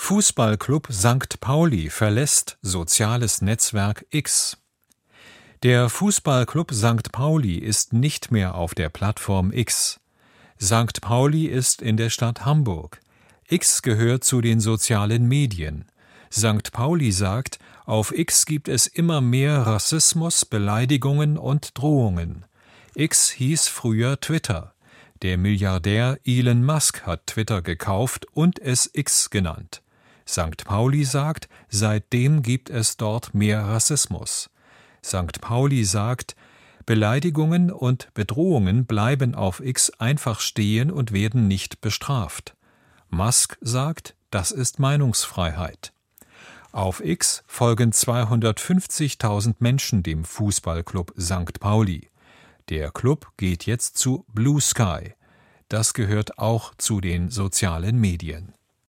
Fußballclub St. Pauli verlässt soziales Netzwerk X. Der Fußballclub St. Pauli ist nicht mehr auf der Plattform X. St. Pauli ist in der Stadt Hamburg. X gehört zu den sozialen Medien. St. Pauli sagt, auf X gibt es immer mehr Rassismus, Beleidigungen und Drohungen. X hieß früher Twitter. Der Milliardär Elon Musk hat Twitter gekauft und es X genannt. St. Pauli sagt, seitdem gibt es dort mehr Rassismus. St. Pauli sagt, Beleidigungen und Bedrohungen bleiben auf X einfach stehen und werden nicht bestraft. Musk sagt, das ist Meinungsfreiheit. Auf X folgen 250.000 Menschen dem Fußballclub St. Pauli. Der Club geht jetzt zu Blue Sky. Das gehört auch zu den sozialen Medien.